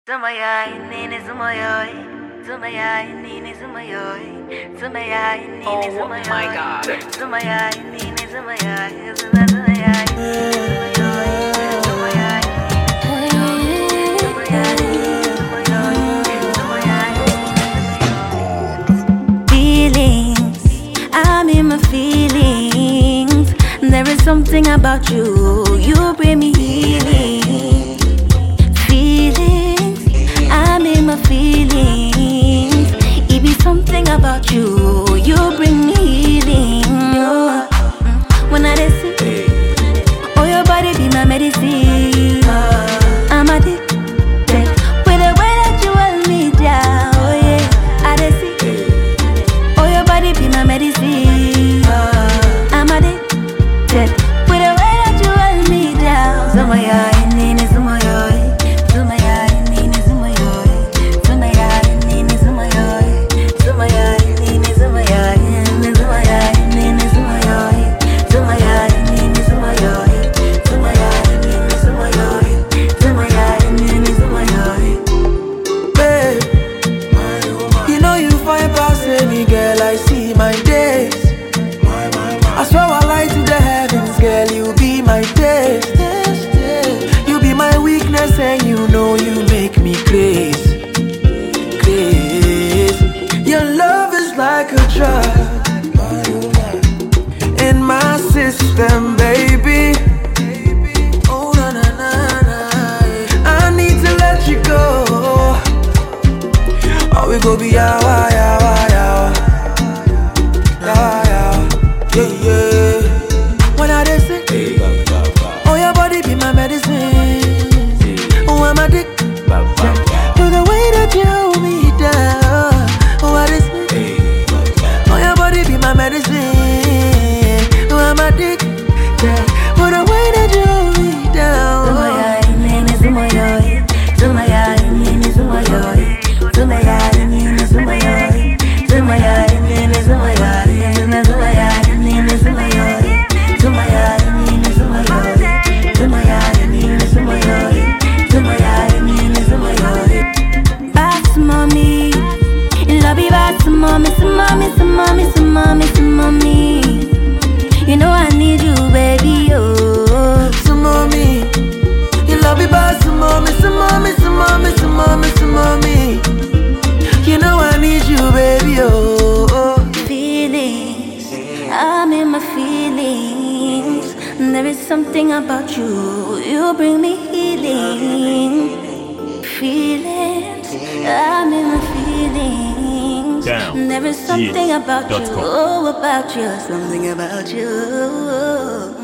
Zumaya nini zumayoi, Zumaya nini zumayoi, Zumaya nini zumayoi. Oh my God. Zumaya nini zumayoi, Zumaya feelings, I'm in my feelings. There is something about you, you bring me healing. Feelings, I'm in my feelings. It be something about you, you bring me healing. Oh, when I see, oh your body be my medicine. I'm addicted with the way that you hold me down. Oh yeah, I see, oh your body be my medicine. I'm addicted with the way that you hold me down. Zumaya nini zumayoi, Zumaya nini zumayoi, Zumaya nini zumayoi, Zumaya nini zumayoi, Zumaya nini zumayoi, Zumaya nini zumayoi, Zumaya nini zumayoi, Zumaya nini zumayoi. Babe, you know you fine past me, girl. I see my days. I swear I lie to the heavens, girl. You be my taste. You be my weakness, and you know you make me crazy. Your love is like a drug in my system, baby. Oh na na na na. I need to let you go. Or we go be yawa yawa yawa yawa yawa. Yeah yeah. When I dey sick, oh your body be my medicine. Oh I'm addicted to the way that you hold me down. Oh I dey sick, oh your body be my medicine. Oh I'm addicted to the way that you hold me down. Zumaya nini zumayoi, Zumaya nini zumayoi, Zumaya nini zumayoi, Zumaya nini zumayoi, Zumaya nini zumayoi, Zumaya nini zumayoi, Zumaya nini zumayoi, Zumaya nini zumayoi. Bass mommy, love you bass mommy, mommy. You know I need you, baby, oh. Some mommy, you love me back, some mommy, some mommy, some mommy, some mommy, some mommy. You know I need you, baby, oh. Feelings, I'm in my feelings. There is something about you, you bring me healing. Feelings, I'm in my feelings. There is something about you, Down. oh, about you, something about you.